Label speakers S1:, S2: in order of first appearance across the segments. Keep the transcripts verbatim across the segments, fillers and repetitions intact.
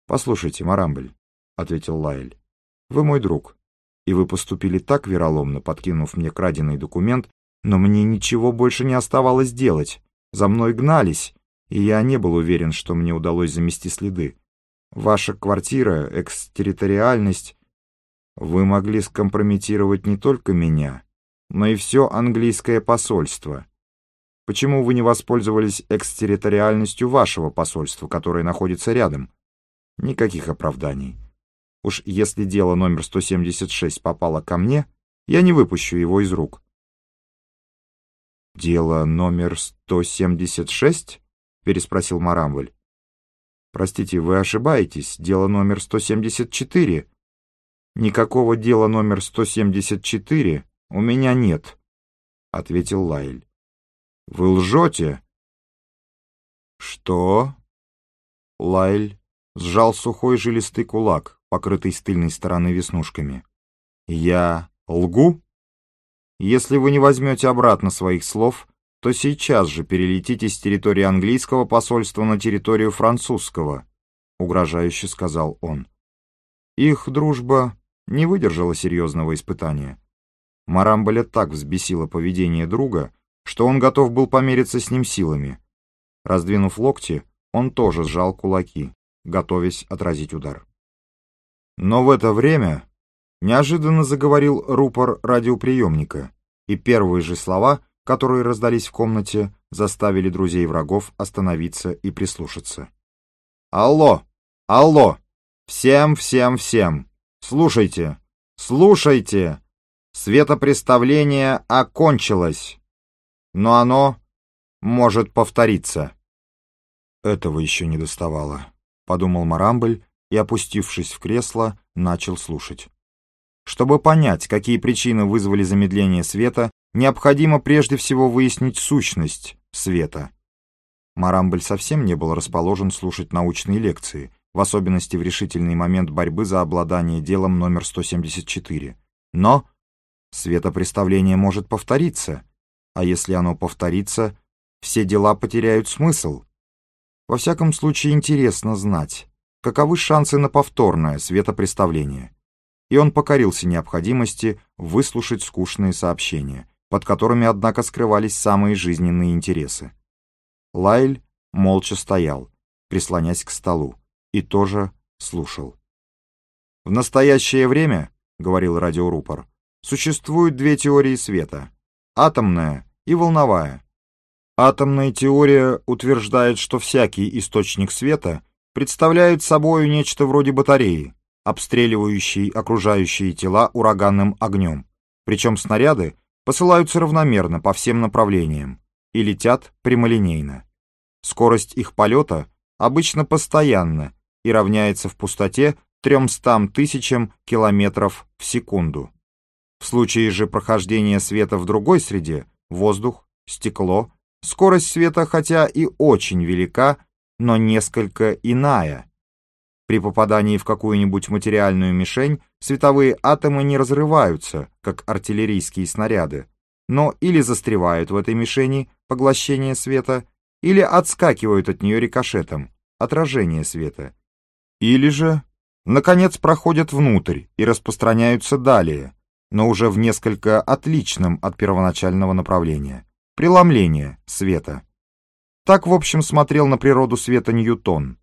S1: «Послушайте, Марамбель», — ответил Лайль, — «вы мой друг, и вы поступили так вероломно, подкинув мне краденый документ, но мне ничего больше не оставалось делать. За мной гнались, и я не был уверен, что мне удалось замести следы. Ваша квартира, экстерриториальность... Вы могли скомпрометировать не только меня, но и все английское посольство. Почему вы не воспользовались экстерриториальностью вашего посольства, которое находится рядом? Никаких оправданий. Уж если дело номер сто семьдесят шесть попало ко мне, я не выпущу его из рук». «Дело номер сто семьдесят шесть?» — переспросил Марамбель. «Простите, вы ошибаетесь. Дело номер сто семьдесят четыре. Никакого дела номер сто семьдесят четыре у меня нет», — ответил Лайль. «Вы лжете?» «Что?» Лайль сжал сухой жилистый кулак, покрытый с тыльной стороны веснушками. «Я лгу? Если вы не возьмете обратно своих слов, то сейчас же перелетите с территории английского посольства на территорию французского», — угрожающе сказал он. Их дружба не выдержала серьезного испытания. Марамбеля так взбесило поведение друга, что он готов был помериться с ним силами. Раздвинув локти, он тоже сжал кулаки, готовясь отразить удар. Но в это время неожиданно заговорил рупор радиоприемника, и первые же слова, которые раздались в комнате, заставили друзей врагов остановиться и прислушаться. «Алло! Алло! Всем, всем, всем! Слушайте! Слушайте! Светопреставление окончилось, но оно может повториться». «Этого еще не доставало», — подумал Марамбель и, опустившись в кресло, начал слушать. Чтобы понять, какие причины вызвали замедление света, необходимо прежде всего выяснить сущность света. Марамбель совсем не был расположен слушать научные лекции, в особенности в решительный момент борьбы за обладание делом номер сто семьдесят четыре. Но светопреставление может повториться, а если оно повторится, все дела потеряют смысл. Во всяком случае, интересно знать, каковы шансы на повторное светопреставление. И он покорился необходимости выслушать скучные сообщения, под которыми, однако, скрывались самые жизненные интересы. Лайль молча стоял, прислонясь к столу, и тоже слушал. «В настоящее время, — говорил радиорупор, — существуют две теории света — атомная и волновая. Атомная теория утверждает, что всякий источник света представляет собой нечто вроде батареи, обстреливающей окружающие тела ураганным огнем, причем снаряды посылаются равномерно по всем направлениям и летят прямолинейно. Скорость их полета обычно постоянна и равняется в пустоте тремстам тысячам километров в секунду. В случае же прохождения света в другой среде — воздух, стекло — скорость света хотя и очень велика, но несколько иная. При попадании в какую-нибудь материальную мишень световые атомы не разрываются, как артиллерийские снаряды, но или застревают в этой мишени, поглощение света, или отскакивают от нее рикошетом, отражение света, или же, наконец, проходят внутрь и распространяются далее, но уже в несколько отличном от первоначального направления. Преломление света. Так, в общем, смотрел на природу света Ньютон.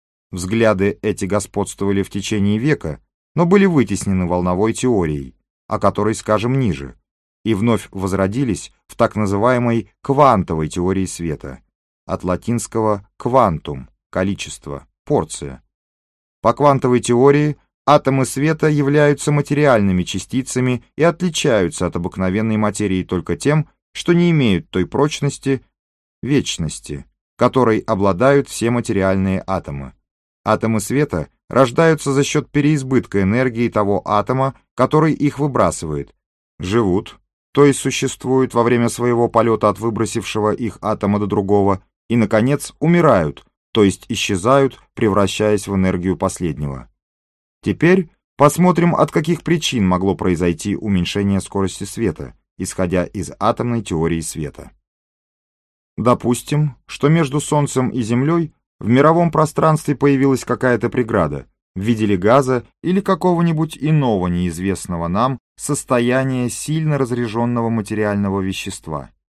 S1: Взгляды эти господствовали в течение века, но были вытеснены волновой теорией, о которой скажем ниже, и вновь возродились в так называемой квантовой теории света, от латинского «квантум» — количество, порция. По квантовой теории атомы света являются материальными частицами и отличаются от обыкновенной материи только тем, что не имеют той прочности, вечности, которой обладают все материальные атомы. Атомы света рождаются за счет переизбытка энергии того атома, который их выбрасывает, живут, то есть существуют во время своего полета от выбросившего их атома до другого, и, наконец, умирают, то есть исчезают, превращаясь в энергию последнего. Теперь посмотрим, от каких причин могло произойти уменьшение скорости света, исходя из атомной теории света. Допустим, что между Солнцем и Землей В мировом пространстве появилась какая-то преграда в виде ли газа или какого-нибудь иного неизвестного нам состояния сильно разряженного материального вещества.